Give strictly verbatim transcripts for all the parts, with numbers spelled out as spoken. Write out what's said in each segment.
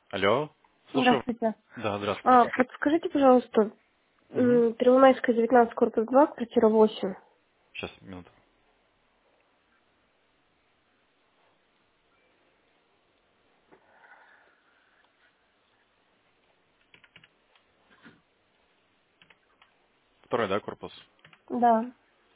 Алло, слушаю. Здравствуйте. Да, здравствуйте. А, подскажите, пожалуйста, Угу. м, Первомайская, девятнадцать, корпус два, квартира восемь. Сейчас, минуту. Второй, да, корпус? Да,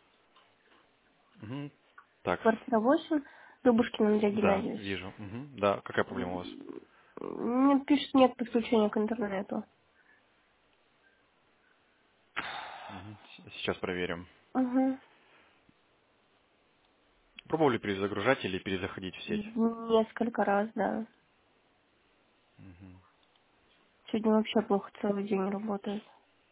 Угу. Так, квартира восемь, Дубушкин Андрей да, Геннадьевич. вижу. Угу. Да, какая проблема у вас? Мне пишет, нет подключения к интернету. Угу. Сейчас проверим. Угу. Пробовали перезагружать или перезаходить в сеть? Несколько раз, да. Угу. Сегодня вообще плохо целый день работает.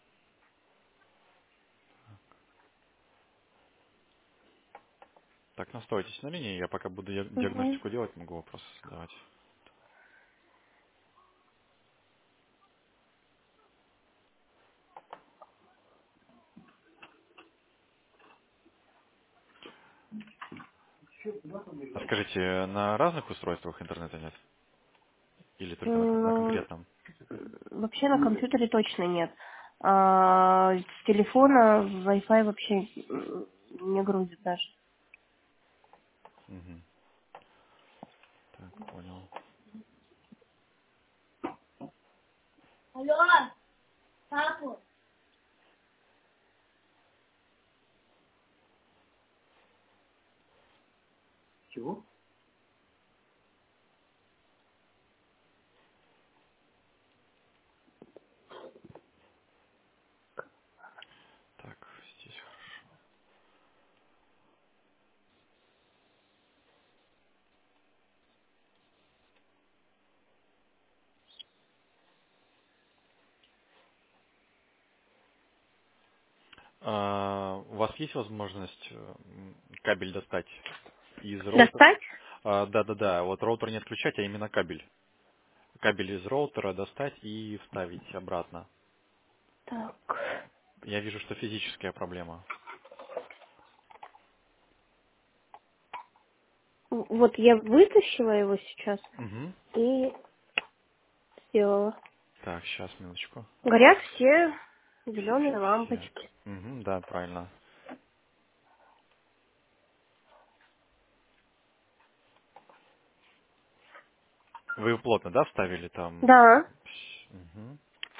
Так, настройтесь на линии, я пока буду диаг- Угу. диагностику делать, могу вопрос задавать. А скажите, на разных устройствах интернета нет? Или только на, кон- на Ну, конкретном? вообще на компьютере точно нет. А с телефона Wi-Fi вообще м, не грузит даже. Угу. Так, понял. Алло, папу. Чего? Так, здесь хорошо. А, у вас есть возможность э, м, кабель достать из роутера? Достать? А, да-да-да, вот роутер не отключать, а именно кабель. Кабель из роутера достать и вставить обратно. Так. Я вижу, что физическая проблема. Вот я вытащила его сейчас Угу. и сделала. Так, сейчас, минуточку. Горят все Все, зеленые все. лампочки. Угу, да, правильно. Вы плотно, да, вставили там? Да. Угу.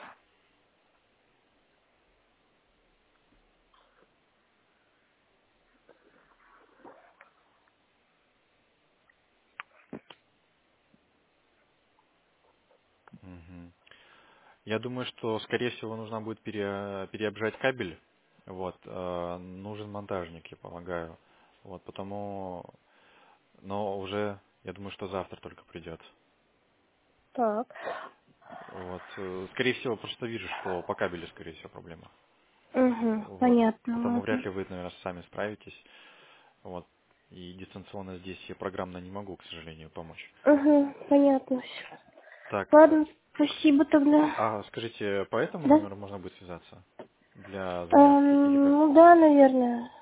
Угу. Я думаю, что, скорее всего, нужно будет пере- переобжать кабель. Вот, э, нужен монтажник, я полагаю. Вот, потому, но уже, я думаю, что завтра только придет. Так. Вот, э, скорее всего, просто вижу, что по кабелю, скорее всего, проблема. Угу. Вот, Понятно, потому вряд ладно. ли вы, наверное, сами справитесь. Вот, и дистанционно здесь я программно не могу, к сожалению, помочь. Угу. Понятно все. Так, Ладно, спасибо тогда. а скажите, по этому Да? номеру можно будет связаться для заявки или Эм, как? ну да, наверное.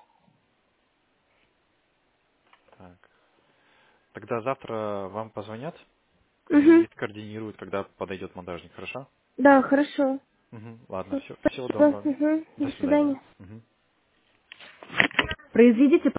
Так. Тогда завтра вам позвонят Угу. и координируют, когда подойдет монтажник, хорошо? Да, хорошо. Мгм, ладно, все, всего Спасибо. доброго. Угу. До До свидания. свидания. Мгм. Произведите